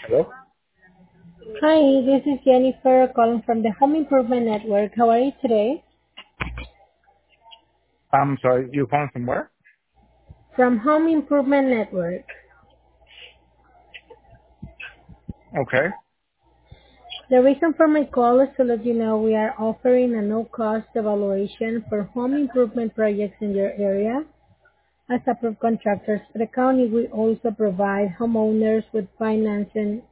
Hello? Hi, this is Jennifer calling from the Home Improvement Network. How are you today? I'm sorry, you're calling from where? From Home Improvement Network. Okay. The reason for my call is to let you know we are offering a no-cost evaluation for home improvement projects in your area. As approved contractors for the county, we also provide homeowners with financing